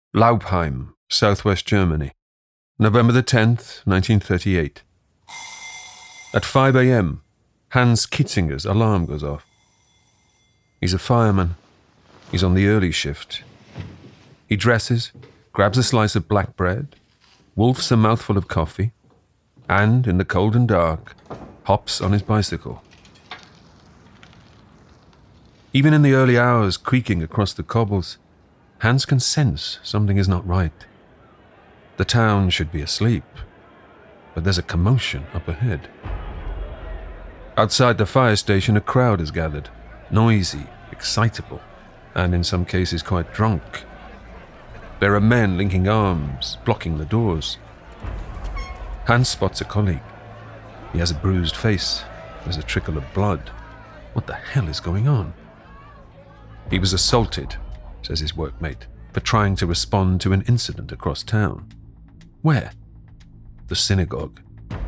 Laubheim, southwest Germany. November the 10th, 1938. At 5 a.m., Hans Kitzinger's alarm goes off. He's a fireman. He's on the early shift. He dresses, grabs a slice of black bread, wolfs a mouthful of coffee, and, in the cold and dark, hops on his bicycle. Even in the early hours, creaking across the cobbles, Hans can sense something is not right. The town should be asleep, but there's a commotion up ahead. Outside the fire station, a crowd has gathered, noisy, excitable, and in some cases quite drunk. There are men linking arms, blocking the doors. Hans spots a colleague. He has a bruised face. There's a trickle of blood. What the hell is going on? He was assaulted, says his workmate, for trying to respond to an incident across town. Where? The synagogue.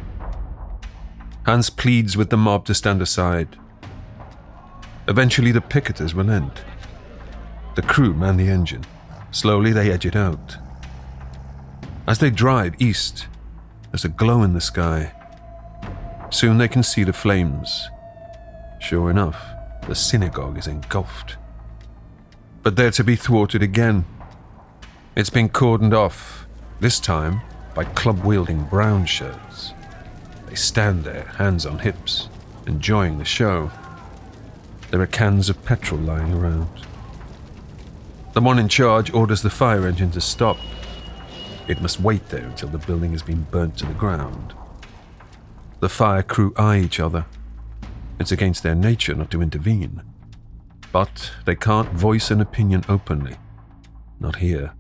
Hans pleads with the mob to stand aside. Eventually the picketers relent. The crew man the engine. Slowly they edge it out. As they drive east, there's a glow in the sky. Soon they can see the flames. Sure enough, the synagogue is engulfed. But they're to be thwarted again. It's been cordoned off, this time by club-wielding brown shirts. They stand there, hands on hips, enjoying the show. There are cans of petrol lying around. The one in charge orders the fire engine to stop. It must wait there until the building has been burnt to the ground. The fire crew eye each other. It's against their nature not to intervene. But they can't voice an opinion openly. Not here.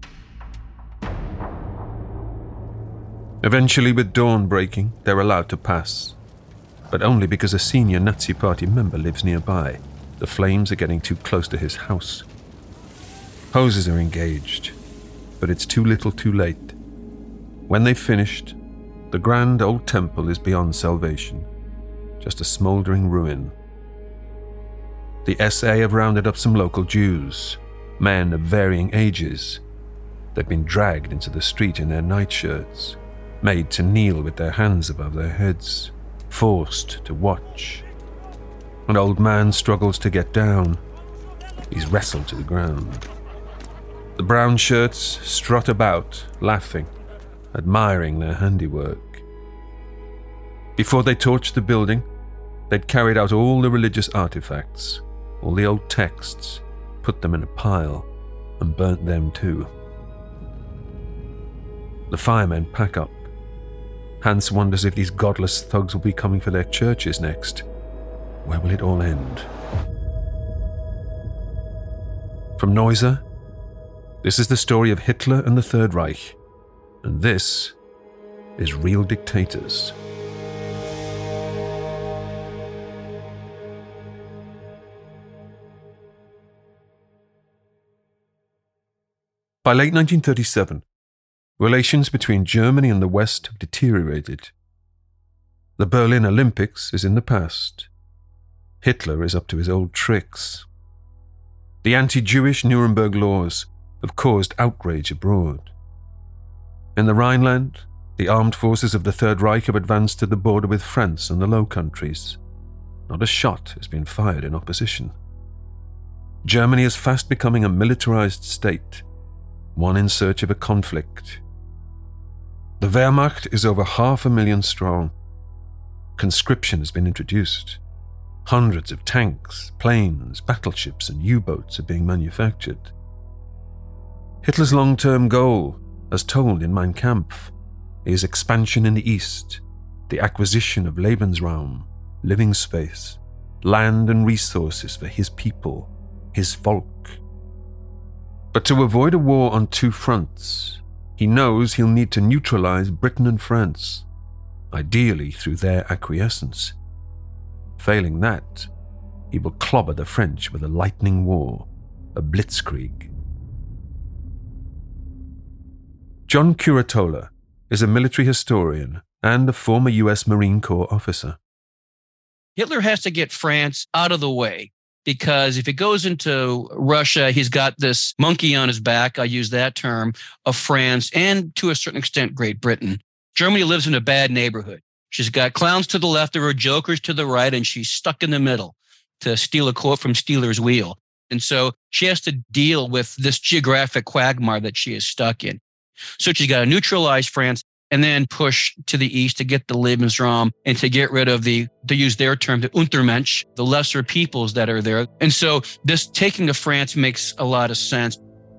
Eventually, with dawn breaking, they're allowed to pass. But only because a senior Nazi Party member lives nearby. The flames are getting too close to his house. Hoses are engaged, but it's too little too late. When they've finished, the grand old temple is beyond salvation, just a smouldering ruin. The SA have rounded up some local Jews, men of varying ages. They've been dragged into the street in their nightshirts, made to kneel with their hands above their heads, forced to watch. An old man struggles to get down. He's wrestled to the ground. The brown shirts strut about, laughing, admiring their handiwork. Before they torched the building, they'd carried out all the religious artifacts, all the old texts, put them in a pile, and burnt them too. The firemen pack up. Hans wonders if these godless thugs will be coming for their churches next. Where will it all end? From Neuser, this is the story of Hitler and the Third Reich, and this is Real Dictators. By late 1937, relations between Germany and the West have deteriorated. The Berlin Olympics is in the past. Hitler is up to his old tricks. The anti-Jewish Nuremberg laws have caused outrage abroad. In the Rhineland, the armed forces of the Third Reich have advanced to the border with France and the Low Countries. Not a shot has been fired in opposition. Germany is fast becoming a militarized state, one in search of a conflict. The Wehrmacht is over 500,000 strong. Conscription has been introduced. Hundreds of tanks, planes, battleships, and U-boats are being manufactured. Hitler's long-term goal, as told in Mein Kampf, is expansion in the east, the acquisition of Lebensraum, living space, land and resources for his people, his folk. But to avoid a war on two fronts, he knows he'll need to neutralize Britain and France, ideally through their acquiescence. Failing that, he will clobber the French with a lightning war, a blitzkrieg. John Curatola is a military historian and a former US Marine Corps officer. Hitler has to get France out of the way. because if he goes into Russia, he's got this monkey on his back, I use that term, of France and to a certain extent Great Britain. Germany lives in a bad neighborhood. She's got clowns to the left of her, jokers to the right, and she's stuck in the middle, to steal a quote from Steeler's Wheel. And so she has to deal with this geographic quagmire that she is stuck in. So she's got to neutralize France and then push to the east to get the Lebensraum and to get rid of to use their term, the Untermensch, the lesser peoples that are there. And so this taking of France makes a lot of sense.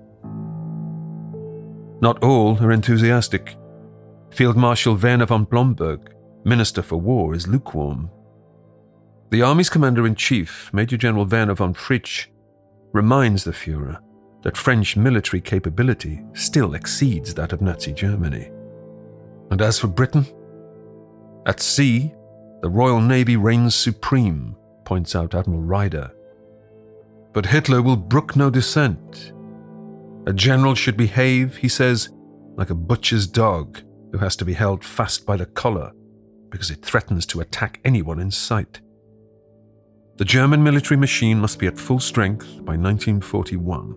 Not all are enthusiastic. Field Marshal Werner von Blomberg, Minister for War, is lukewarm. The army's commander-in-chief, Major General Werner von Fritsch, reminds the Führer that French military capability still exceeds that of Nazi Germany. And as for Britain, at sea, the Royal Navy reigns supreme, points out Admiral Ryder. But Hitler will brook no dissent. A general should behave, he says, like a butcher's dog who has to be held fast by the collar because it threatens to attack anyone in sight. The German military machine must be at full strength by 1941.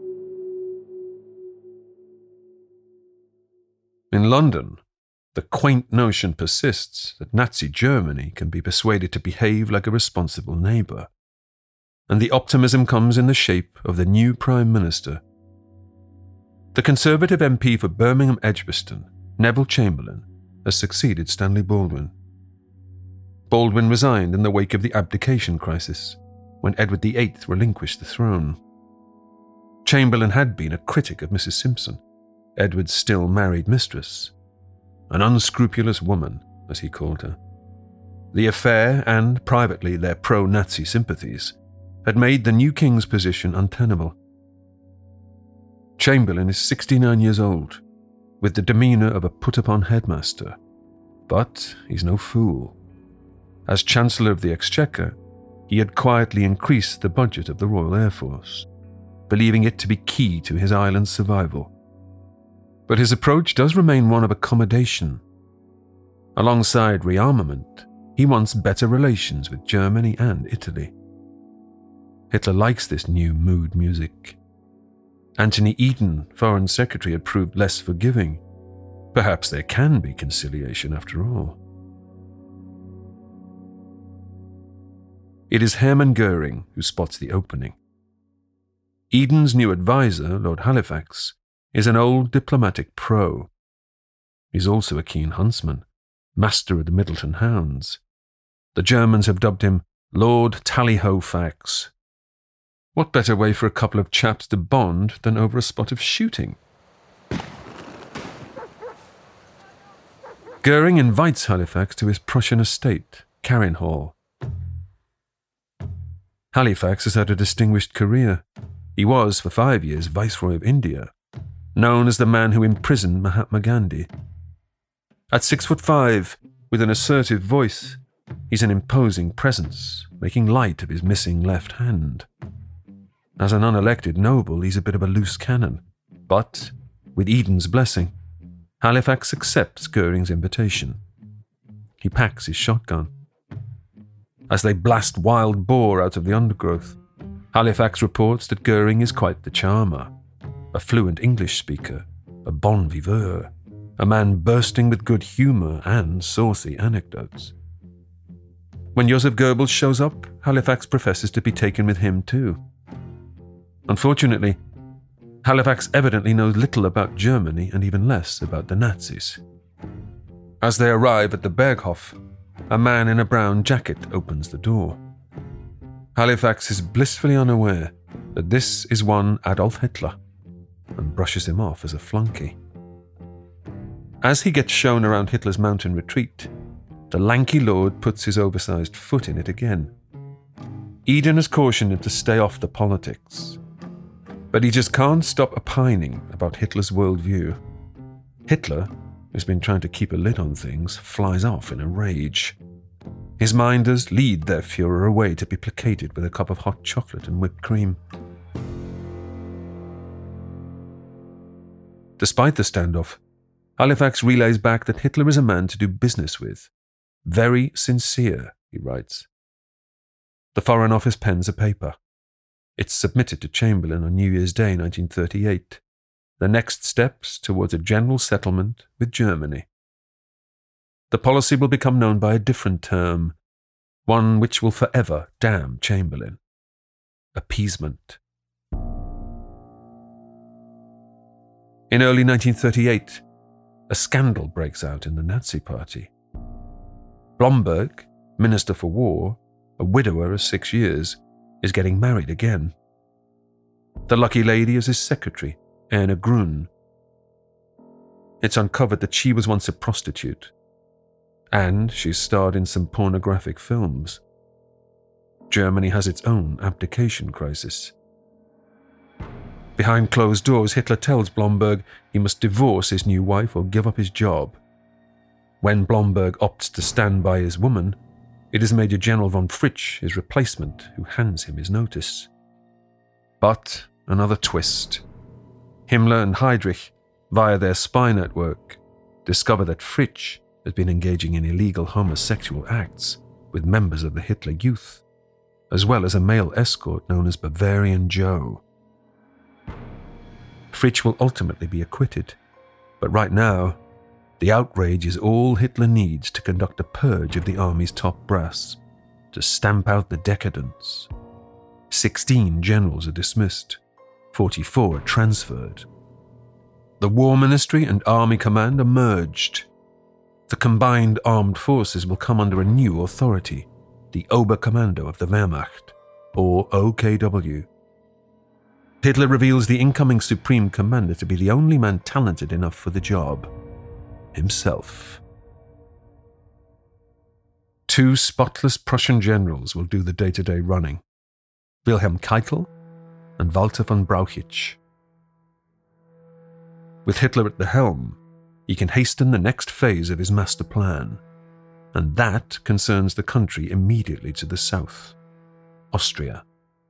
In London, the quaint notion persists that Nazi Germany can be persuaded to behave like a responsible neighbour, and the optimism comes in the shape of the new Prime Minister. The Conservative MP for Birmingham Edgbaston, Neville Chamberlain, has succeeded Stanley Baldwin. Baldwin resigned in the wake of the abdication crisis, when Edward VIII relinquished the throne. Chamberlain had been a critic of Mrs. Simpson, Edward's still married mistress, an unscrupulous woman, as he called her. The affair, and privately their pro-Nazi sympathies, had made the new king's position untenable. Chamberlain is 69 years old, with the demeanour of a put-upon headmaster, but he's no fool. As Chancellor of the Exchequer, he had quietly increased the budget of the Royal Air Force, believing it to be key to his island's survival. But his approach does remain one of accommodation. Alongside rearmament, he wants better relations with Germany and Italy. Hitler likes this new mood music. Anthony Eden, Foreign Secretary, had proved less forgiving. Perhaps there can be conciliation after all. It is Hermann Goering who spots the opening. Eden's new advisor, Lord Halifax, is an old diplomatic pro. He's also a keen huntsman, master of the Middleton hounds. The Germans have dubbed him Lord Tally-Ho-Fax. What better way for a couple of chaps to bond than over a spot of shooting? Goering invites Halifax to his Prussian estate, Carinhall. Halifax has had a distinguished career. He was, for 5 years, Viceroy of India, known as the man who imprisoned Mahatma Gandhi. At 6'5", with an assertive voice, he's an imposing presence, making light of his missing left hand. As an unelected noble, he's a bit of a loose cannon, but, with Eden's blessing, Halifax accepts Goering's invitation. He packs his shotgun. As they blast wild boar out of the undergrowth, Halifax reports that Goering is quite the charmer, a fluent English speaker, a bon viveur, a man bursting with good humour and saucy anecdotes. When Joseph Goebbels shows up, Halifax professes to be taken with him too. Unfortunately, Halifax evidently knows little about Germany and even less about the Nazis. As they arrive at the Berghof, a man in a brown jacket opens the door. Halifax is blissfully unaware that this is one Adolf Hitler and brushes him off as a flunky. As he gets shown around Hitler's mountain retreat, the lanky lord puts his oversized foot in it again. Eden has cautioned him to stay off the politics, but he just can't stop opining about Hitler's worldview. Hitler, who's been trying to keep a lid on things, flies off in a rage. His minders lead their Führer away to be placated with a cup of hot chocolate and whipped cream. Despite the standoff, Halifax relays back that Hitler is a man to do business with. Very sincere, he writes. The Foreign Office pens a paper. It's submitted to Chamberlain on New Year's Day 1938. The next steps towards a general settlement with Germany. The policy will become known by a different term, one which will forever damn Chamberlain: appeasement. In early 1938, a scandal breaks out in the Nazi Party. Blomberg, Minister for War, a widower of 6 years, is getting married again. The lucky lady is his secretary, Anna Grun. It's uncovered that she was once a prostitute, and she's starred in some pornographic films. Germany has its own abdication crisis. Behind closed doors, Hitler tells Blomberg he must divorce his new wife or give up his job. When Blomberg opts to stand by his woman, it is Major General von Fritsch, his replacement, who hands him his notice. But another twist. Himmler and Heydrich, via their spy network, discover that Fritsch has been engaging in illegal homosexual acts with members of the Hitler Youth, as well as a male escort known as Bavarian Joe. Fritsch will ultimately be acquitted, but right now, the outrage is all Hitler needs to conduct a purge of the army's top brass, to stamp out the decadence. 16 generals are dismissed, 44 are transferred. The War Ministry and Army Command are merged. The combined armed forces will come under a new authority, the Oberkommando of the Wehrmacht, or OKW. Hitler reveals the incoming Supreme Commander to be the only man talented enough for the job: himself. 2 spotless Prussian generals will do the day-to-day running: Wilhelm Keitel and Walter von Brauchitsch. With Hitler at the helm, he can hasten the next phase of his master plan, and that concerns the country immediately to the south, Austria.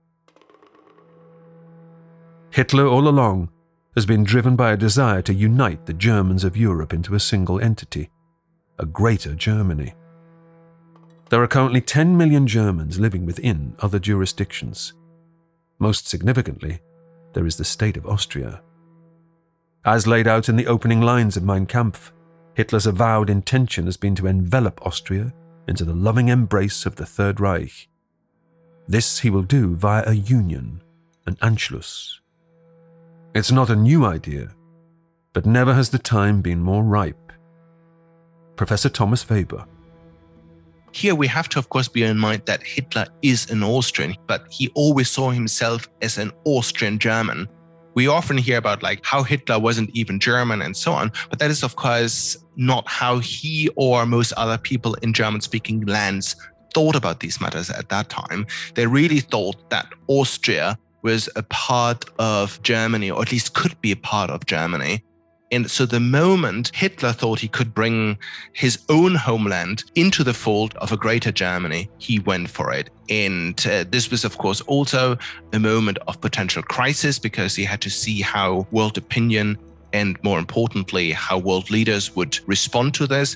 Hitler all along has been driven by a desire to unite the Germans of Europe into a single entity, a greater Germany. There are currently 10 million Germans living within other jurisdictions. Most significantly, there is the state of Austria. As laid out in the opening lines of Mein Kampf, Hitler's avowed intention has been to envelop Austria into the loving embrace of the Third Reich. This he will do via a union, an Anschluss. It's not a new idea, but never has the time been more ripe. Professor Thomas Weber. Here we have to, of course, bear in mind that Hitler is an Austrian, but he always saw himself as an Austrian German. We often hear about how Hitler wasn't even German and so on, but that is, of course, not how he or most other people in German-speaking lands thought about these matters at that time. They really thought that Austria was a part of Germany, or at least could be a part of Germany. And so the moment Hitler thought he could bring his own homeland into the fold of a greater Germany, he went for it. And this was, of course, also a moment of potential crisis, because he had to see how world opinion and, more importantly, how world leaders would respond to this.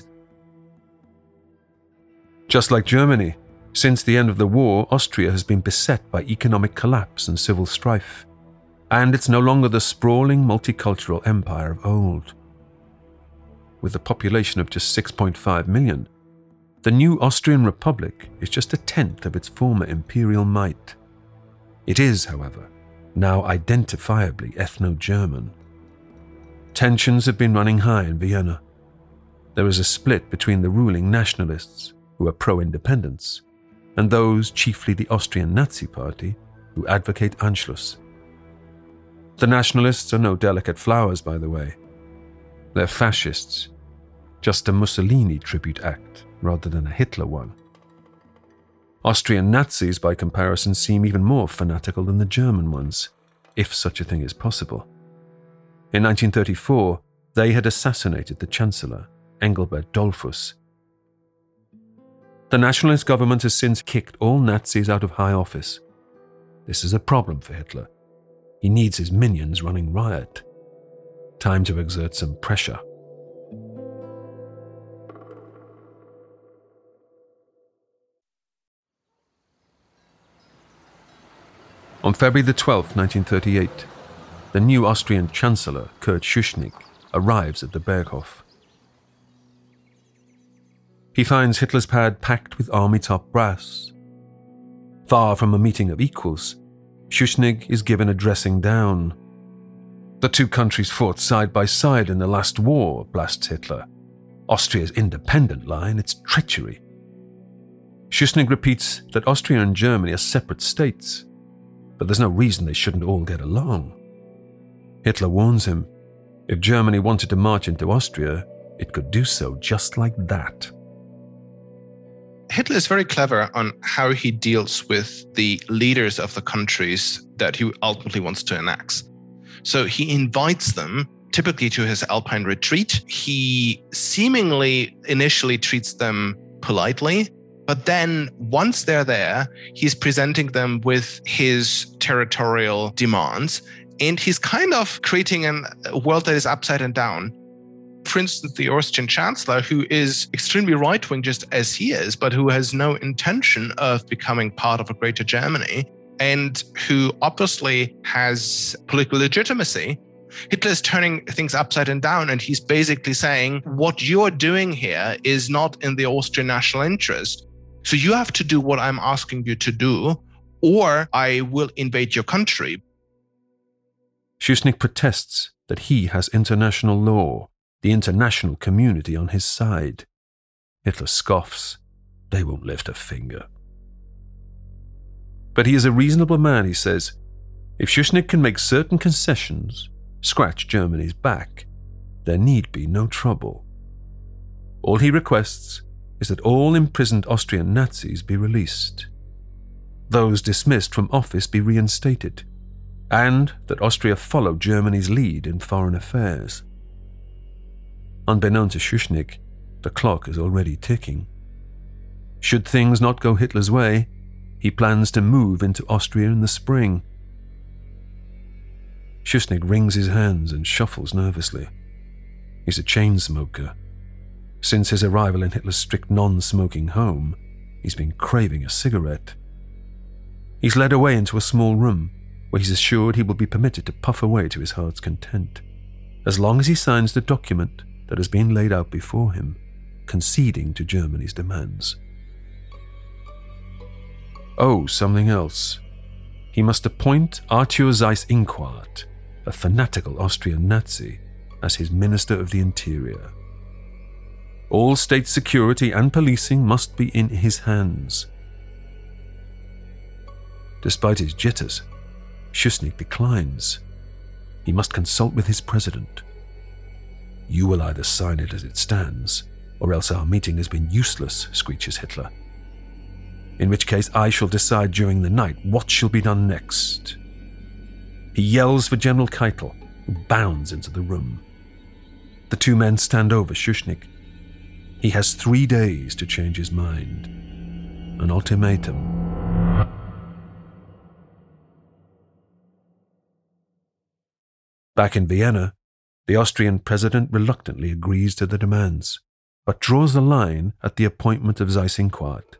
Just like Germany, since the end of the war, Austria has been beset by economic collapse and civil strife, and it's no longer the sprawling multicultural empire of old. With a population of just 6.5 million, the new Austrian Republic is just a tenth of its former imperial might. It is, however, now identifiably ethno-German. Tensions have been running high in Vienna. There is a split between the ruling nationalists, who are pro-independence, and those, chiefly the Austrian Nazi Party, who advocate Anschluss. The nationalists are no delicate flowers, by the way. They're fascists, just a Mussolini tribute act rather than a Hitler one. Austrian Nazis, by comparison, seem even more fanatical than the German ones, if such a thing is possible. In 1934, they had assassinated the Chancellor, Engelbert Dollfuss. The nationalist government has since kicked all Nazis out of high office. This is a problem for Hitler. He needs his minions running riot. Time to exert some pressure. On February the 12th, 1938, the new Austrian Chancellor, Kurt Schuschnigg, arrives at the Berghof. He finds Hitler's pad packed with army top brass. Far from a meeting of equals, Schuschnigg is given a dressing down. The two countries fought side by side in the last war, blasts Hitler. Austria's independent line, it's treachery. Schuschnigg repeats that Austria and Germany are separate states, but there's no reason they shouldn't all get along. Hitler warns him, if Germany wanted to march into Austria, it could do so just like that. Hitler is very clever on how he deals with the leaders of the countries that he ultimately wants to annex. So he invites them, typically to his Alpine retreat. He seemingly initially treats them politely, but then once they're there, he's presenting them with his territorial demands, and he's kind of creating a world that is upside down. For instance, the Austrian Chancellor, who is extremely right-wing just as he is, but who has no intention of becoming part of a greater Germany, and who obviously has political legitimacy, Hitler is turning things upside down, and he's basically saying, what you're doing here is not in the Austrian national interest. So you have to do what I'm asking you to do, or I will invade your country. Schuschnigg protests that he has international law, the international community on his side. Hitler scoffs. They won't lift a finger. But he is a reasonable man, he says. If Schuschnigg can make certain concessions, scratch Germany's back, there need be no trouble. All he requests is that all imprisoned Austrian Nazis be released, those dismissed from office be reinstated, and that Austria follow Germany's lead in foreign affairs. Unbeknown to Schuschnigg, the clock is already ticking. Should things not go Hitler's way, he plans to move into Austria in the spring. Schuschnigg wrings his hands and shuffles nervously. He's a chain smoker. Since his arrival in Hitler's strict non-smoking home, he's been craving a cigarette. He's led away into a small room where he's assured he will be permitted to puff away to his heart's content, as long as he signs the document that has been laid out before him, conceding to Germany's demands. Oh, something else. He must appoint Arthur Seyss-Inquart, a fanatical Austrian Nazi, as his Minister of the Interior. All state security and policing must be in his hands. Despite his jitters, Schuschnigg declines. He must consult with his president. You will either sign it as it stands, or else our meeting has been useless, screeches Hitler. In which case I shall decide during the night what shall be done next. He yells for General Keitel, who bounds into the room. The two men stand over Schuschnigg. He has 3 days to change his mind. An ultimatum. Back in Vienna, the Austrian president reluctantly agrees to the demands, but draws the line at the appointment of Seyss-Inquart.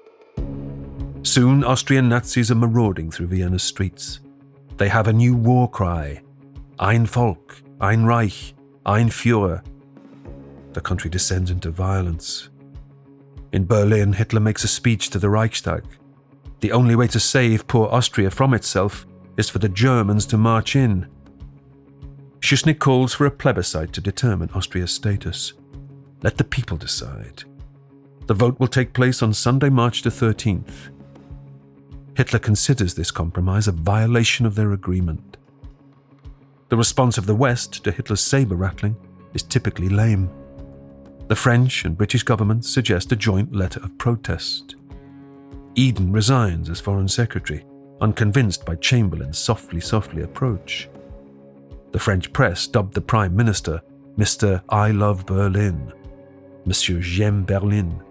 Soon, Austrian Nazis are marauding through Vienna's streets. They have a new war cry: Ein Volk, ein Reich, ein Führer. The country descends into violence. In Berlin, Hitler makes a speech to the Reichstag. The only way to save poor Austria from itself is for the Germans to march in. Schuschnigg calls for a plebiscite to determine Austria's status. Let the people decide. The vote will take place on Sunday, March the 13th. Hitler considers this compromise a violation of their agreement. The response of the West to Hitler's saber-rattling is typically lame. The French and British governments suggest a joint letter of protest. Eden resigns as Foreign Secretary, unconvinced by Chamberlain's softly approach. The French press dubbed the Prime Minister Mr. I Love Berlin, Monsieur J'aime Berlin.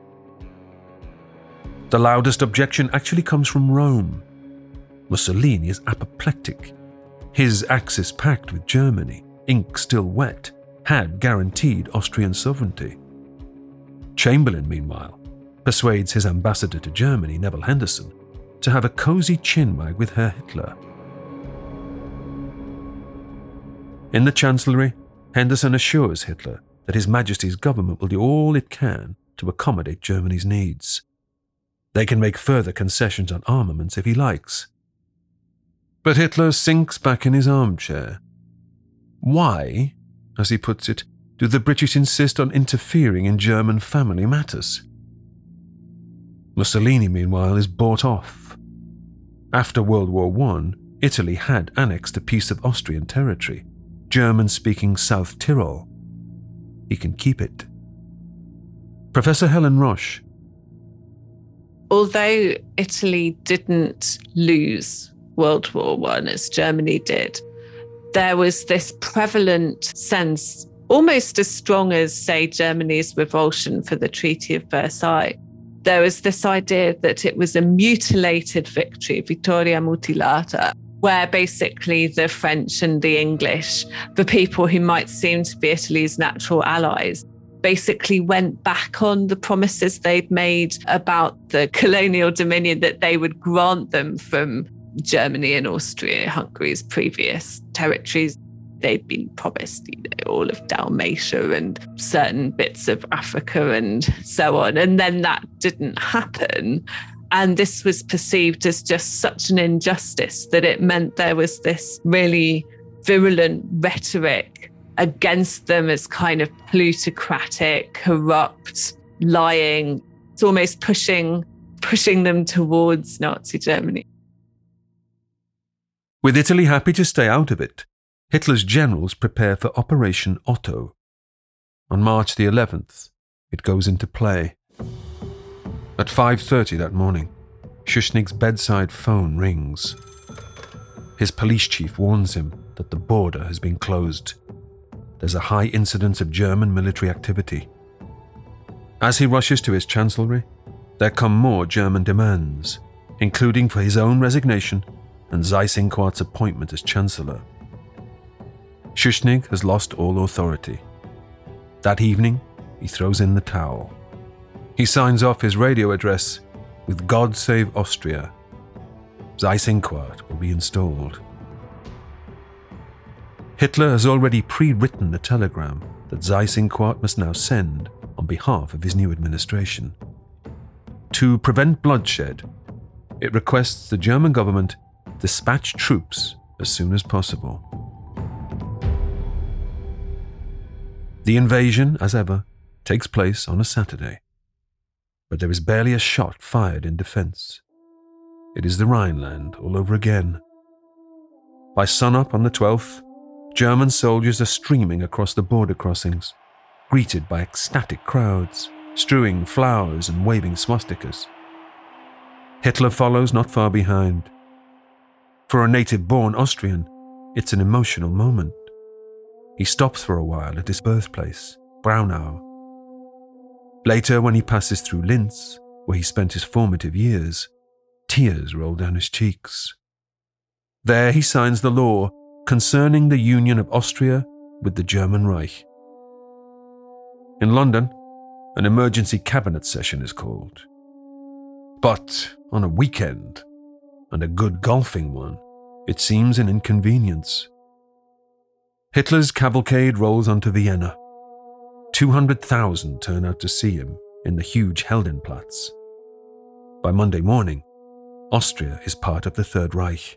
The loudest objection actually comes from Rome. Mussolini is apoplectic. His Axis pact with Germany, ink still wet, had guaranteed Austrian sovereignty. Chamberlain, meanwhile, persuades his ambassador to Germany, Neville Henderson, to have a cosy chinwag with Herr Hitler. In the Chancellery, Henderson assures Hitler that His Majesty's government will do all it can to accommodate Germany's needs. They can make further concessions on armaments if he likes. But Hitler sinks back in his armchair. Why, as he puts it, do the British insist on interfering in German family matters? Mussolini, meanwhile, is bought off. After World War I, Italy had annexed a piece of Austrian territory, German-speaking South Tyrol. He can keep it. Professor Helen Roche. Although Italy didn't lose World War I as Germany did, there was this prevalent sense, almost as strong as, say, Germany's revulsion for the Treaty of Versailles. There was this idea that it was a mutilated victory, Vittoria mutilata, where basically the French and the English, the people who might seem to be Italy's natural allies, basically went back on the promises they'd made about the colonial dominion that they would grant them from Germany and Austria-Hungary's previous territories. They'd been promised, all of Dalmatia and certain bits of Africa and so on. And then that didn't happen. And this was perceived as just such an injustice that it meant there was this really virulent rhetoric against them as kind of plutocratic, corrupt, lying. It's almost pushing them towards Nazi Germany. With Italy happy to stay out of it, Hitler's generals prepare for Operation Otto. On March the 11th, it goes into play. At 5:30 that morning, Schuschnigg's bedside phone rings. His police chief warns him that the border has been closed. There's a high incidence of German military activity. As he rushes to his chancellery, there come more German demands, including for his own resignation and Seyss-Inquart's appointment as chancellor. Schuschnigg has lost all authority. That evening, he throws in the towel. He signs off his radio address with "God Save Austria." Seyss-Inquart will be installed. Hitler has already pre-written the telegram that Seyss-Inquart must now send on behalf of his new administration. To prevent bloodshed, it requests the German government dispatch troops as soon as possible. The invasion, as ever, takes place on a Saturday. But there is barely a shot fired in defense. It is the Rhineland all over again. By sunup on the 12th, German soldiers are streaming across the border crossings, greeted by ecstatic crowds, strewing flowers and waving swastikas. Hitler follows not far behind. For a native-born Austrian, it's an emotional moment. He stops for a while at his birthplace, Braunau. Later, when he passes through Linz, where he spent his formative years, tears roll down his cheeks. There he signs the law concerning the union of Austria with the German Reich. In London, an emergency cabinet session is called. But on a weekend, and a good golfing one, it seems an inconvenience. Hitler's cavalcade rolls onto Vienna. 200,000 turn out to see him in the huge Heldenplatz. By Monday morning, Austria is part of the Third Reich.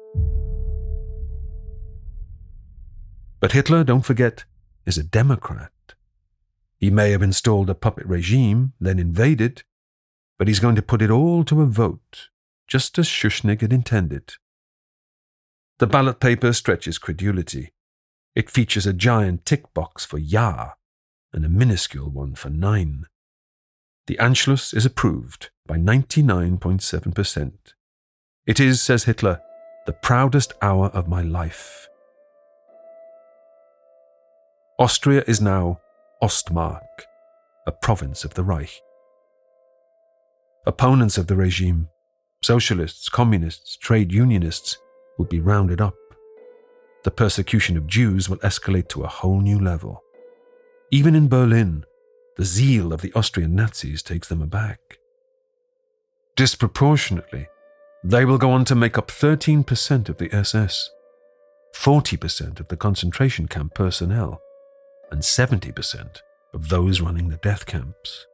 But Hitler, don't forget, is a Democrat. He may have installed a puppet regime, then invaded, but he's going to put it all to a vote, just as Schuschnigg had intended. The ballot paper stretches credulity. It features a giant tick box for Ja and a minuscule one for Nein. The Anschluss is approved by 99.7%. It is, says Hitler, the proudest hour of my life. Austria is now Ostmark, a province of the Reich. Opponents of the regime, socialists, communists, trade unionists, will be rounded up. The persecution of Jews will escalate to a whole new level. Even in Berlin, the zeal of the Austrian Nazis takes them aback. Disproportionately, They will go on to make up 13% of the SS, 40% of the concentration camp personnel, and 70% of those running the death camps.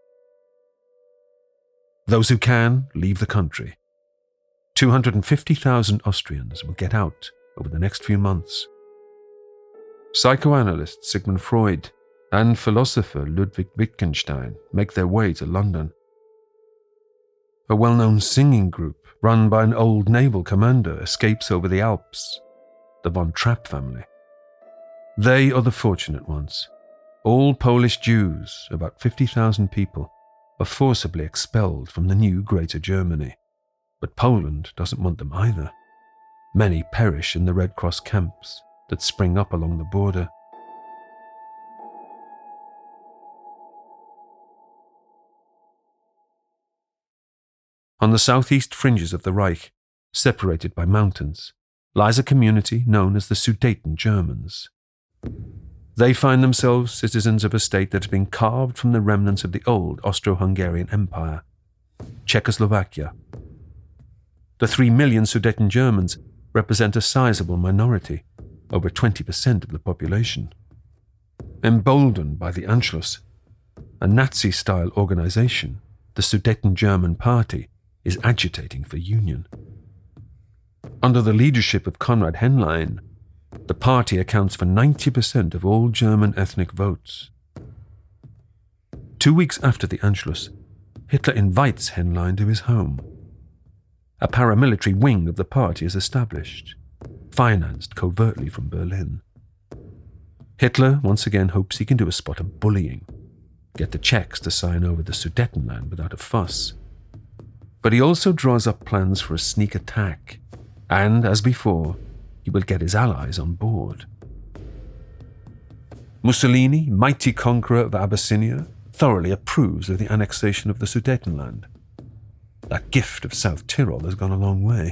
Those who can leave the country. 250,000 Austrians will get out over the next few months. Psychoanalyst Sigmund Freud and philosopher Ludwig Wittgenstein make their way to London. A well-known singing group run by an old naval commander escapes over the Alps, the von Trapp family. They are the fortunate ones. All Polish Jews, about 50,000 people, are forcibly expelled from the new Greater Germany. But Poland doesn't want them either. Many perish in the Red Cross camps that spring up along the border. On the southeast fringes of the Reich, separated by mountains, lies a community known as the Sudeten Germans. They find themselves citizens of a state that has been carved from the remnants of the old Austro-Hungarian Empire, Czechoslovakia. The 3 million Sudeten Germans represent a sizable minority, over 20% of the population. Emboldened by the Anschluss, a Nazi-style organization, the Sudeten German Party is agitating for union. Under the leadership of Konrad Henlein, the party accounts for 90% of all German ethnic votes. 2 weeks after the Anschluss, Hitler invites Henlein to his home. A paramilitary wing of the party is established, financed covertly from Berlin. Hitler once again hopes he can do a spot of bullying, get the Czechs to sign over the Sudetenland without a fuss. But he also draws up plans for a sneak attack, and, as before, he will get his allies on board. Mussolini, mighty conqueror of Abyssinia, thoroughly approves of the annexation of the Sudetenland. That gift of South Tyrol has gone a long way.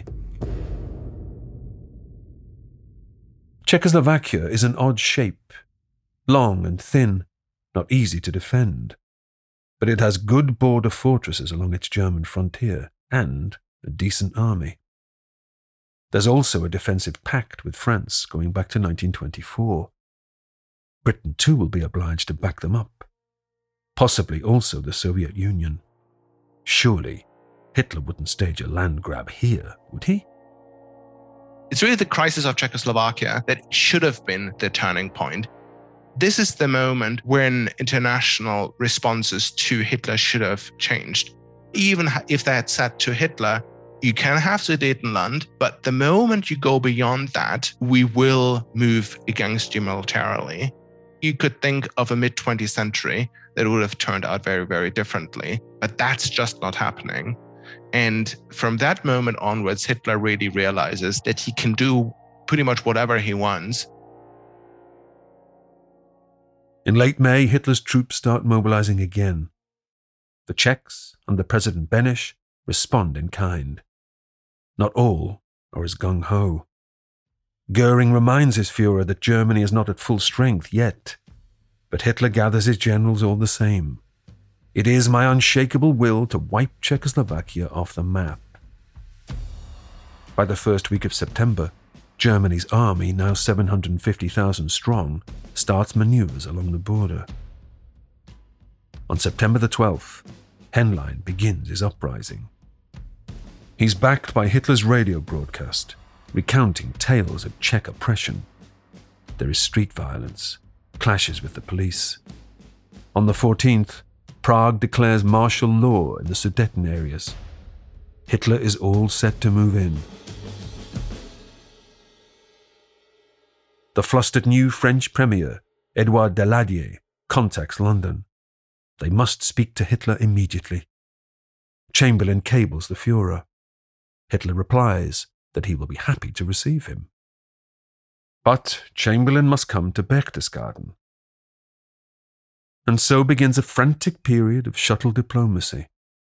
Czechoslovakia is an odd shape, long and thin, not easy to defend. But it has good border fortresses along its German frontier and a decent army. There's also a defensive pact with France going back to 1924. Britain too will be obliged to back them up. Possibly also the Soviet Union. Surely Hitler wouldn't stage a land grab here, would he? It's really the crisis of Czechoslovakia that should have been the turning point. This is the moment when international responses to Hitler should have changed. Even if they had said to Hitler, you can have Sudetenland, but the moment you go beyond that, we will move against you militarily. You could think of a mid-20th century that would have turned out very, very differently, but that's just not happening. And from that moment onwards, Hitler really realizes that he can do pretty much whatever he wants. In late May, Hitler's troops start mobilizing again. The Czechs, under President Beneš, respond in kind. Not all are as gung-ho. Goering reminds his Führer that Germany is not at full strength yet, but Hitler gathers his generals all the same. It is my unshakable will to wipe Czechoslovakia off the map. By the first week of September, Germany's army, now 750,000 strong, starts maneuvers along the border. On September the 12th, Henlein begins his uprising. He's backed by Hitler's radio broadcast, recounting tales of Czech oppression. There is street violence, clashes with the police. On the 14th, Prague declares martial law in the Sudeten areas. Hitler is all set to move in. The flustered new French Premier, Edouard Daladier, contacts London. They must speak to Hitler immediately. Chamberlain cables the Führer. Hitler replies that he will be happy to receive him. But Chamberlain must come to Berchtesgaden. And so begins a frantic period of shuttle diplomacy.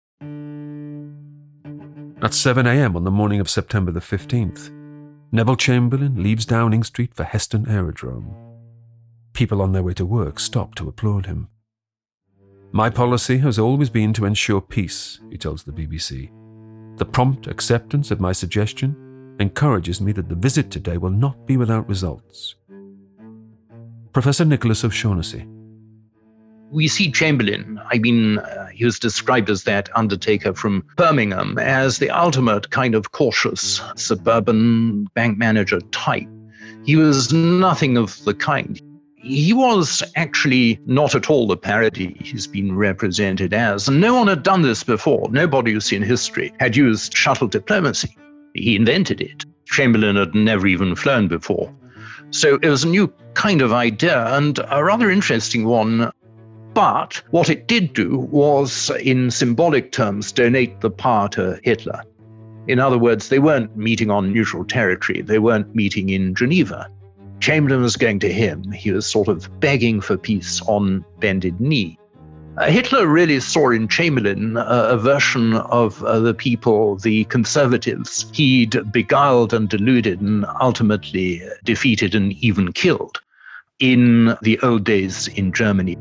At 7 a.m. on the morning of September the 15th, Neville Chamberlain leaves Downing Street for Heston Aerodrome. People on their way to work stop to applaud him. My policy has always been to ensure peace, he tells the BBC. The prompt acceptance of my suggestion encourages me that the visit today will not be without results. Professor Nicholas O'Shaughnessy. We see Chamberlain, he was described as that undertaker from Birmingham, as the ultimate kind of cautious suburban bank manager type. He was nothing of the kind. He was actually not at all the parody he's been represented as. And no one had done this before. Nobody you see in history had used shuttle diplomacy. He invented it. Chamberlain had never even flown before. So it was a new kind of idea and a rather interesting one. But what it did do was, in symbolic terms, donate the power to Hitler. In other words, they weren't meeting on neutral territory. They weren't meeting in Geneva. Chamberlain was going to him. He was sort of begging for peace on bended knee. Hitler really saw in Chamberlain a version of the people, the conservatives, he'd beguiled and deluded and ultimately defeated and even killed in the old days in Germany.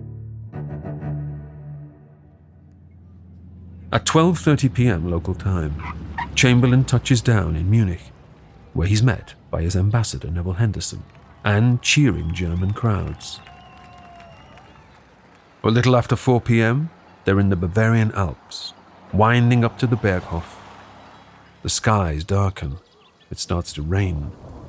At 12:30 p.m. local time, Chamberlain touches down in Munich, where he's met by his ambassador Neville Henderson and cheering German crowds. A little after 4 p.m., they're in the Bavarian Alps, winding up to the Berghof. The skies darken. It starts to rain.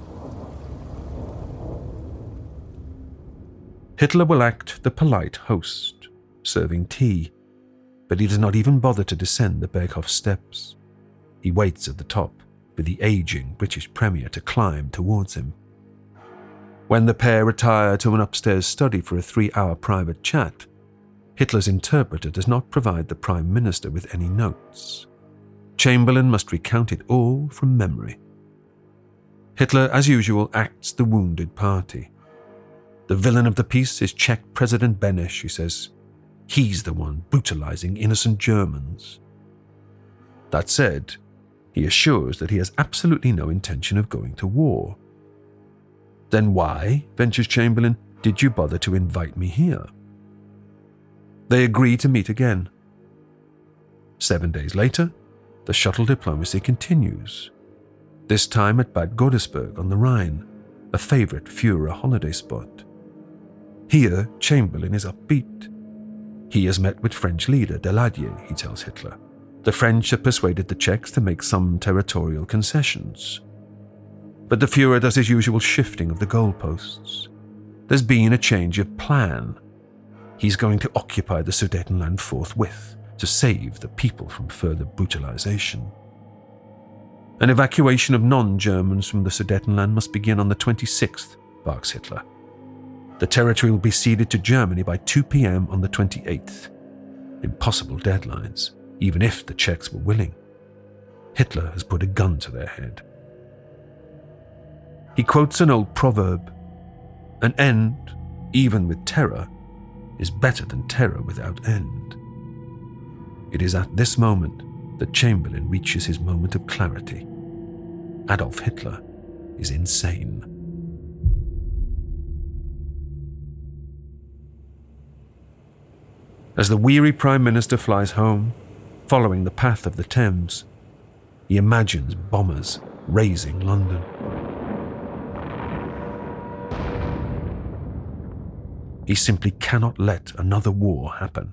Hitler will act the polite host, serving tea, but he does not even bother to descend the Berghof steps. He waits at the top for the aging British Premier to climb towards him. When the pair retire to an upstairs study for a 3-hour private chat, Hitler's interpreter does not provide the Prime Minister with any notes. Chamberlain must recount it all from memory. Hitler, as usual, acts the wounded party. The villain of the piece is Czech President Beneš, he says. He's the one brutalizing innocent Germans. That said, he assures that he has absolutely no intention of going to war. Then why, ventures Chamberlain, did you bother to invite me here? They agree to meet again. 7 days later, the shuttle diplomacy continues, this time at Bad Godesberg on the Rhine, a favorite Führer holiday spot. Here, Chamberlain is upbeat. He has met with French leader Daladier, he tells Hitler. The French have persuaded the Czechs to make some territorial concessions. But the Führer does his usual shifting of the goalposts. There's been a change of plan. He's going to occupy the Sudetenland forthwith to save the people from further brutalization. An evacuation of non-Germans from the Sudetenland must begin on the 26th, barks Hitler. The territory will be ceded to Germany by 2 p.m. on the 28th. Impossible deadlines, even if the Czechs were willing. Hitler has put a gun to their head. He quotes an old proverb, "An end, even with terror, is better than terror without end." It is at this moment that Chamberlain reaches his moment of clarity. Adolf Hitler is insane. As the weary Prime Minister flies home, following the path of the Thames, he imagines bombers razing London. He simply cannot let another war happen.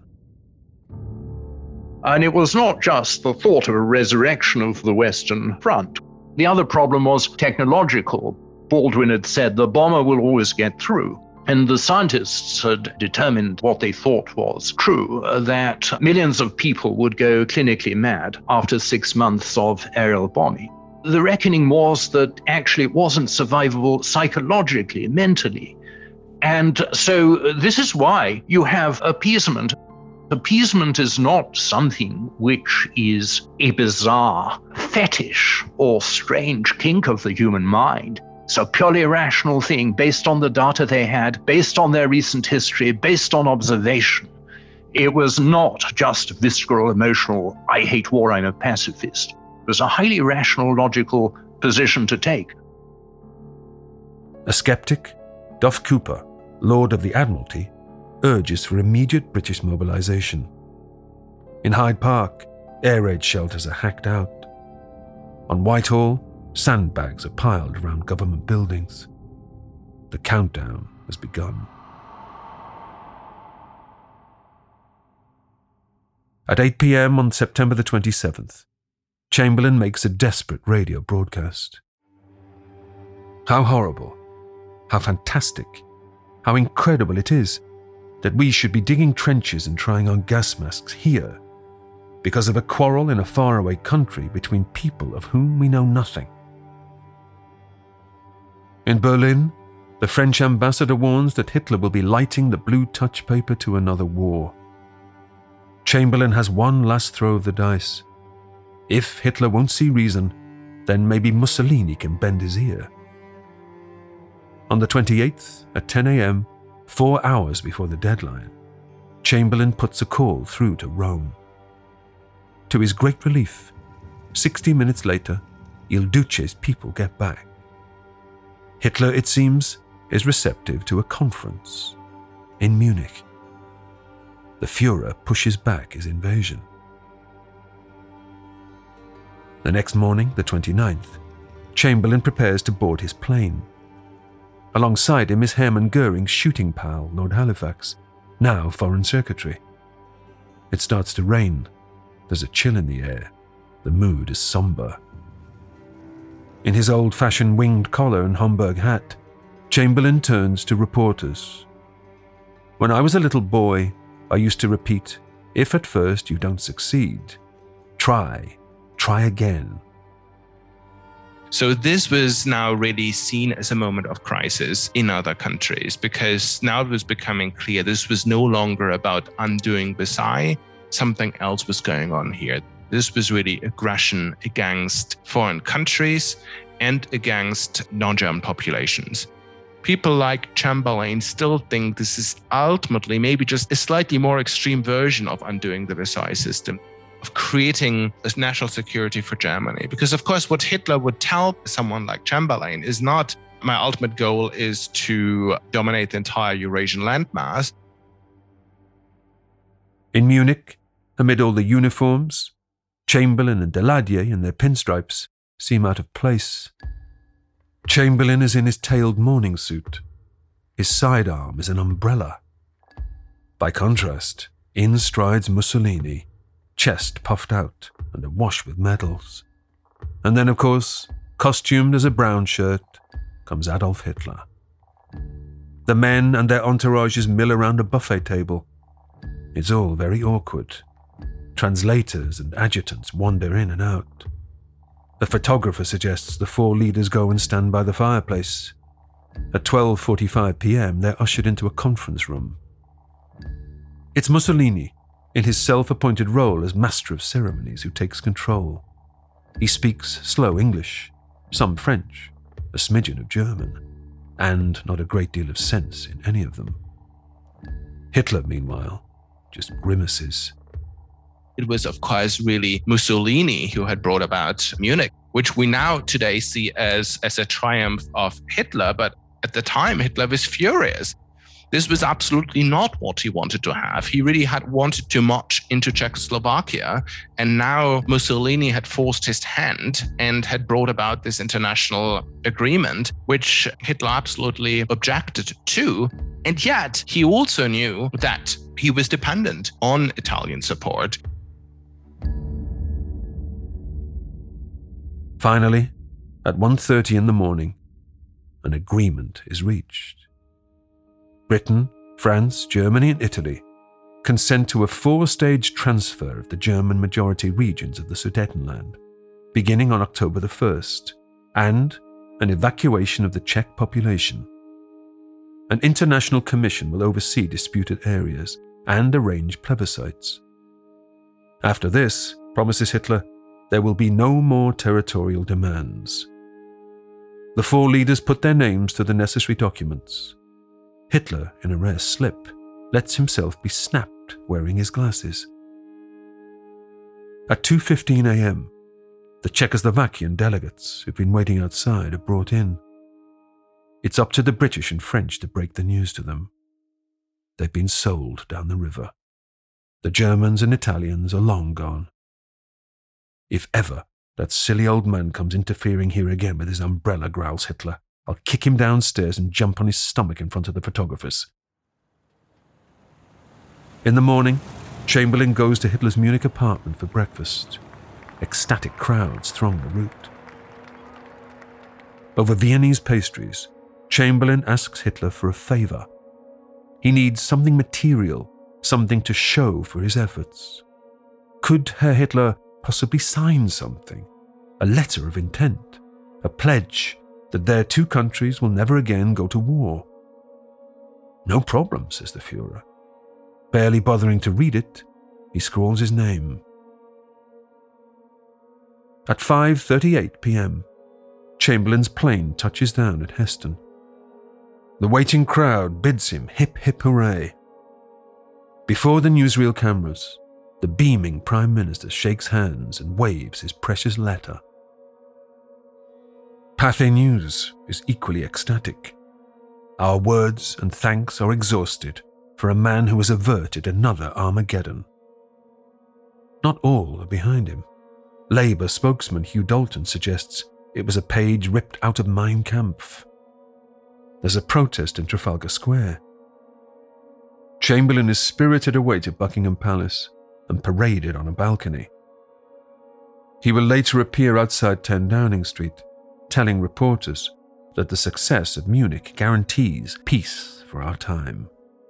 And it was not just the thought of a resurrection of the Western Front. The other problem was technological. Baldwin had said the bomber will always get through. And the scientists had determined what they thought was true, that millions of people would go clinically mad after 6 months of aerial bombing. The reckoning was that actually it wasn't survivable psychologically, mentally. And so this is why you have appeasement. Appeasement is not something which is a bizarre fetish or strange kink of the human mind. It's a purely rational thing based on the data they had, based on their recent history, based on observation. It was not just visceral, emotional, I hate war, I'm a pacifist. It was a highly rational, logical position to take. A skeptic, Duff Cooper, Lord of the Admiralty, urges for immediate British mobilization. In Hyde Park, air raid shelters are hacked out. On Whitehall, sandbags are piled around government buildings. The countdown has begun. At 8 p.m. on September the 27th, Chamberlain makes a desperate radio broadcast. How horrible, how fantastic, how incredible it is that we should be digging trenches and trying on gas masks here because of a quarrel in a faraway country between people of whom we know nothing. In Berlin, the French ambassador warns that Hitler will be lighting the blue touch paper to another war. Chamberlain has one last throw of the dice. If Hitler won't see reason, then maybe Mussolini can bend his ear. On the 28th, at 10 a.m., 4 hours before the deadline, Chamberlain puts a call through to Rome. To his great relief, 60 minutes later, Il Duce's people get back. Hitler, it seems, is receptive to a conference in Munich. The Führer pushes back his invasion. The next morning, the 29th, Chamberlain prepares to board his plane. Alongside him is Hermann Goering's shooting pal, Lord Halifax, now Foreign Secretary. It starts to rain. There's a chill in the air. The mood is somber. In his old-fashioned winged collar and Homburg hat, Chamberlain turns to reporters. When I was a little boy, I used to repeat, if at first you don't succeed, try again. So this was now really seen as a moment of crisis in other countries, because now it was becoming clear this was no longer about undoing Versailles. Something else was going on here. This was really aggression against foreign countries and against non-German populations. People like Chamberlain still think this is ultimately maybe just a slightly more extreme version of undoing the Versailles system, of creating a national security for Germany. Because of course, what Hitler would tell someone like Chamberlain is not, my ultimate goal is to dominate the entire Eurasian landmass. In Munich, amid all the uniforms, Chamberlain and Daladier in their pinstripes seem out of place. Chamberlain is in his tailed morning suit. His sidearm is an umbrella. By contrast, in strides Mussolini, chest puffed out and awash with medals. And then, of course, costumed as a brown shirt, comes Adolf Hitler. The men and their entourages mill around a buffet table. It's all very awkward. Translators and adjutants wander in and out. The photographer suggests the four leaders go and stand by the fireplace. At 12:45 p.m., they're ushered into a conference room. It's Mussolini, in his self-appointed role as master of ceremonies, who takes control. He speaks slow English, some French, a smidgen of German, and not a great deal of sense in any of them. Hitler, meanwhile, just grimaces. It was, of course, really Mussolini who had brought about Munich, which we now today see as a triumph of Hitler. But at the time, Hitler was furious. This was absolutely not what he wanted to have. He really had wanted to march into Czechoslovakia. And now Mussolini had forced his hand and had brought about this international agreement, which Hitler absolutely objected to. And yet, he also knew that he was dependent on Italian support. Finally, at 1:30 in the morning, an agreement is reached. Britain, France, Germany, and Italy consent to a 4-stage transfer of the German majority regions of the Sudetenland, beginning on October the 1st, and an evacuation of the Czech population. An international commission will oversee disputed areas and arrange plebiscites. After this, promises Hitler, there will be no more territorial demands. The four leaders put their names to the necessary documents. Hitler, in a rare slip, lets himself be snapped wearing his glasses. At 2:15 a.m., the Czechoslovakian delegates who've been waiting outside are brought in. It's up to the British and French to break the news to them. They've been sold down the river. The Germans and Italians are long gone. If ever That silly old man comes interfering here again with his umbrella, growls Hitler. I'll kick him downstairs and jump on his stomach in front of the photographers. In the morning, Chamberlain goes to Hitler's Munich apartment for breakfast. Ecstatic crowds throng the route. Over Viennese pastries, Chamberlain asks Hitler for a favor. He needs something material, something to show for his efforts. Could Herr Hitler possibly sign something? A letter of intent, a pledge that their two countries will never again go to war. No problem, says the Führer. Barely bothering to read it, he scrawls his name. At 5:38 p.m., Chamberlain's plane touches down at Heston. The waiting crowd bids him hip hip hooray. Before the newsreel cameras, the beaming Prime Minister shakes hands and waves his precious letter. Pathé News is equally ecstatic. Our words and thanks are exhausted for a man who has averted another Armageddon. Not all are behind him. Labour spokesman Hugh Dalton suggests it was a page ripped out of Mein Kampf. There's a protest in Trafalgar Square. Chamberlain is spirited away to Buckingham Palace and paraded on a balcony. He will later appear outside 10 Downing Street, telling reporters that the success of Munich guarantees peace for our time.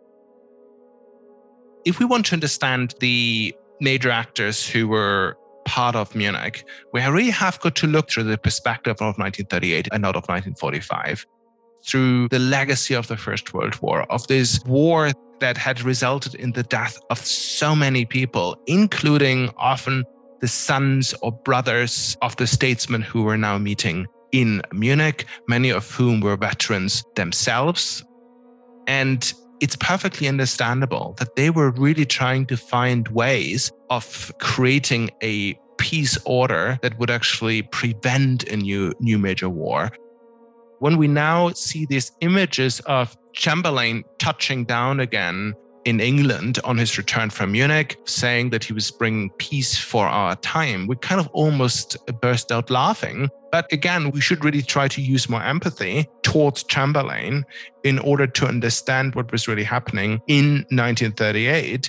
If we want to understand the major actors who were part of Munich, we really have got to look through the perspective of 1938 and not of 1945, through the legacy of the First World War, of this war that had resulted in the death of so many people, including often the sons or brothers of the statesmen who were now meeting in Munich, many of whom were veterans themselves. And it's perfectly understandable that they were really trying to find ways of creating a peace order that would actually prevent a new major war. When we now see these images of Chamberlain touching down again in England on his return from Munich, saying that he was bringing peace for our time, we kind of almost burst out laughing. But again, we should really try to use more empathy towards Chamberlain in order to understand what was really happening in 1938.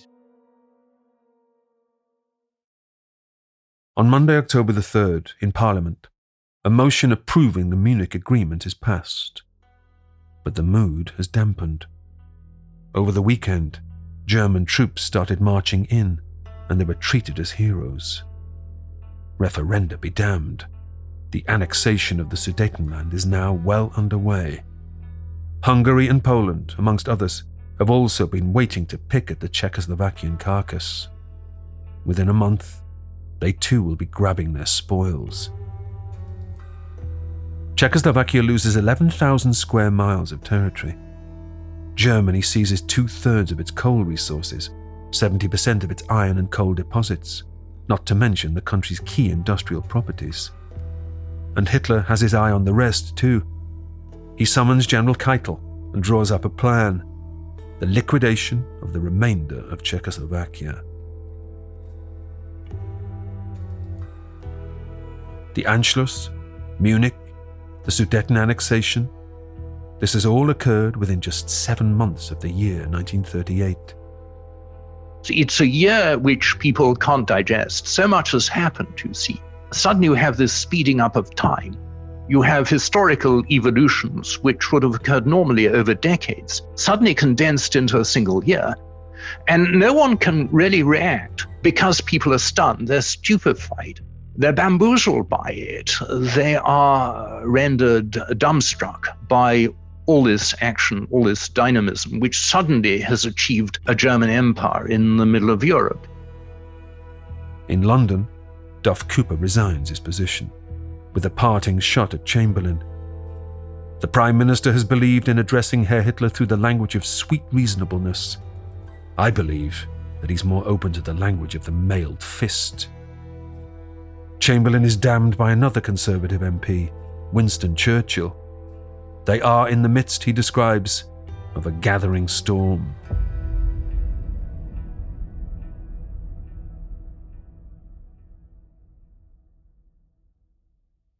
On Monday, October the 3rd, in Parliament, a motion approving the Munich Agreement is passed. But the mood has dampened. Over the weekend, German troops started marching in, and they were treated as heroes. Referenda be damned. The annexation of the Sudetenland is now well underway. Hungary and Poland, amongst others, have also been waiting to pick at the Czechoslovakian carcass. Within a month, they too will be grabbing their spoils. Czechoslovakia loses 11,000 square miles of territory. Germany seizes 2/3 of its coal resources, 70% of its iron and coal deposits, not to mention the country's key industrial properties. And Hitler has his eye on the rest too. He summons General Keitel and draws up a plan: the liquidation of the remainder of Czechoslovakia. The Anschluss, Munich, the Sudeten annexation, this has all occurred within just 7 months of the year 1938. It's a year which people can't digest. So much has happened, you see. Suddenly you have this speeding up of time. You have historical evolutions which would have occurred normally over decades, suddenly condensed into a single year. And no one can really react because people are stunned, they're stupefied. They're bamboozled by it. They are rendered dumbstruck by all this action, all this dynamism, which suddenly has achieved a German empire in the middle of Europe. In London, Duff Cooper resigns his position, with a parting shot at Chamberlain. The Prime Minister has believed in addressing Herr Hitler through the language of sweet reasonableness. I believe that he's more open to the language of the mailed fist. Chamberlain is damned by another Conservative MP, Winston Churchill. They are in the midst, he describes, of a gathering storm.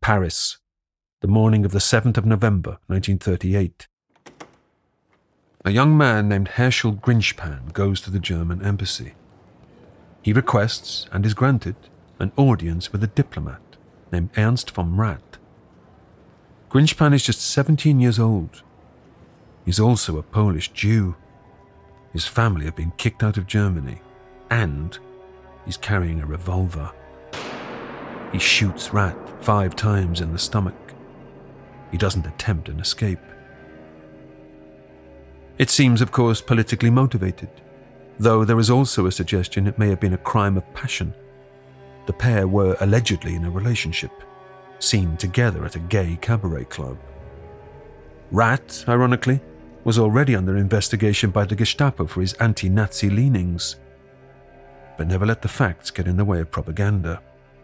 Paris, the morning of the 7th of November, 1938. A young man named Herschel Grinchpan goes to the German embassy. He requests, and is granted, an audience with a diplomat named Ernst von Rath. Grinchpan is just 17 years old. He's also a Polish Jew. His family have been kicked out of Germany, and he's carrying a revolver. He shoots Rath 5 times in the stomach. He doesn't attempt an escape. It seems, of course, politically motivated, though there is also a suggestion it may have been a crime of passion. The pair were allegedly in a relationship, seen together at a gay cabaret club. Rath, ironically, was already under investigation by the Gestapo for his anti-Nazi leanings, but never let the facts get in the way of propaganda.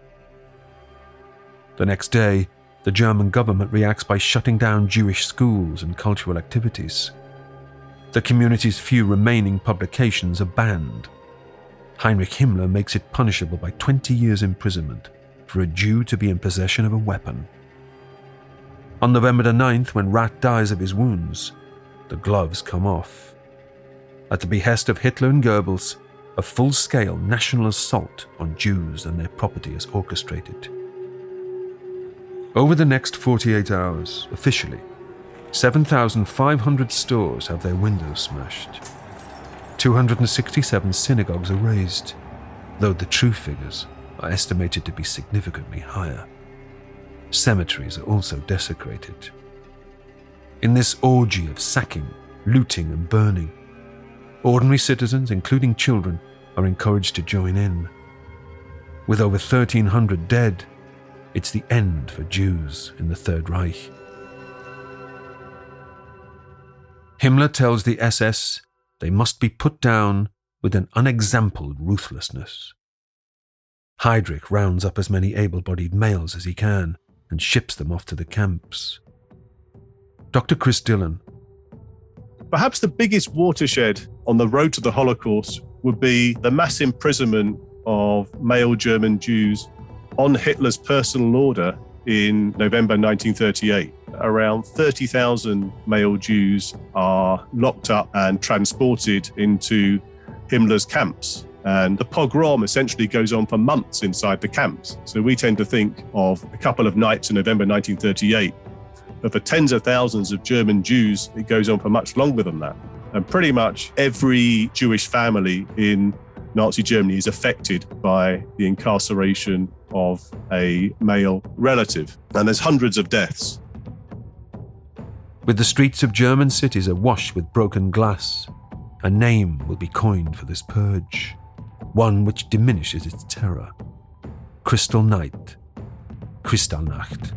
The next day, the German government reacts by shutting down Jewish schools and cultural activities. The community's few remaining publications are banned. Heinrich Himmler makes it punishable by 20 years imprisonment for a Jew to be in possession of a weapon. On November the 9th, when Rath dies of his wounds, the gloves come off. At the behest of Hitler and Goebbels, a full-scale national assault on Jews and their property is orchestrated. Over the next 48 hours, officially, 7,500 stores have their windows smashed. 267 synagogues are razed, though the true figures are estimated to be significantly higher. Cemeteries are also desecrated. In this orgy of sacking, looting and burning, ordinary citizens, including children, are encouraged to join in. With over 1,300 dead, it's the end for Jews in the Third Reich. Himmler tells the SS they must be put down with an unexampled ruthlessness. Heydrich rounds up as many able-bodied males as he can and ships them off to the camps. Dr. Chris Dillon. Perhaps the biggest watershed on the road to the Holocaust would be the mass imprisonment of male German Jews on Hitler's personal order in November 1938. Around 30,000 male Jews are locked up and transported into Himmler's camps. And the pogrom essentially goes on for months inside the camps. So we tend to think of a couple of nights in November 1938. But for tens of thousands of German Jews, it goes on for much longer than that. And pretty much every Jewish family in Nazi Germany is affected by the incarceration of a male relative. And there's hundreds of deaths. With the streets of German cities awash with broken glass, a name will be coined for this purge, one which diminishes its terror. Crystal Night. Kristallnacht.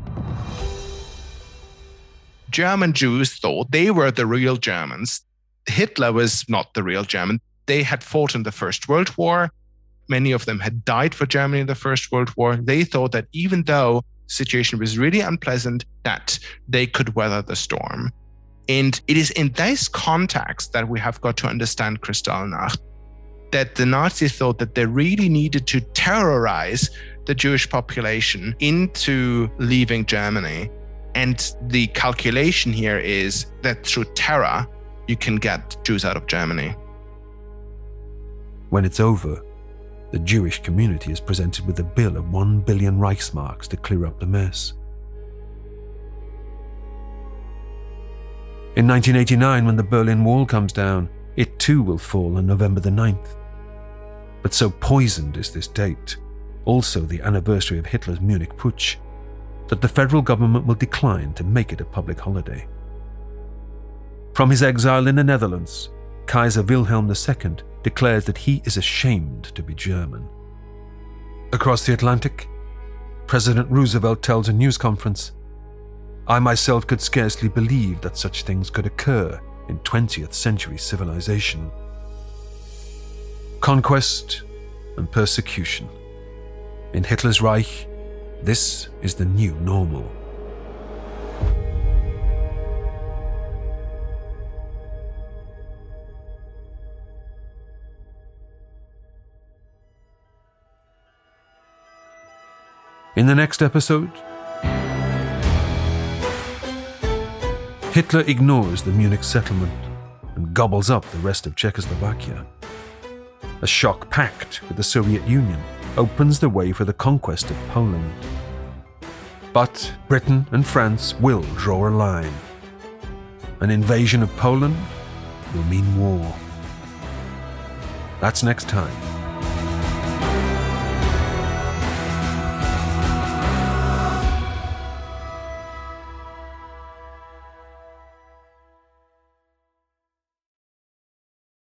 German Jews thought they were the real Germans. Hitler was not the real German. They had fought in the First World War. Many of them had died for Germany in the First World War. They thought that even though the situation was really unpleasant, that they could weather the storm. And it is in this context that we have got to understand Kristallnacht, that the Nazis thought that they really needed to terrorize the Jewish population into leaving Germany. And the calculation here is that through terror, you can get Jews out of Germany. When it's over, the Jewish community is presented with a bill of 1 billion Reichsmarks to clear up the mess. In 1989, when the Berlin Wall comes down, it too will fall on November the 9th. But so poisoned is this date, also the anniversary of Hitler's Munich Putsch, that the federal government will decline to make it a public holiday. From his exile in the Netherlands, Kaiser Wilhelm II declares that he is ashamed to be German. Across the Atlantic, President Roosevelt tells a news conference, "I myself could scarcely believe that such things could occur in 20th century civilization." Conquest and persecution. In Hitler's Reich, this is the new normal. In the next episode, Hitler ignores the Munich settlement and gobbles up the rest of Czechoslovakia. A shock pact with the Soviet Union opens the way for the conquest of Poland. But Britain and France will draw a line. An invasion of Poland will mean war. That's next time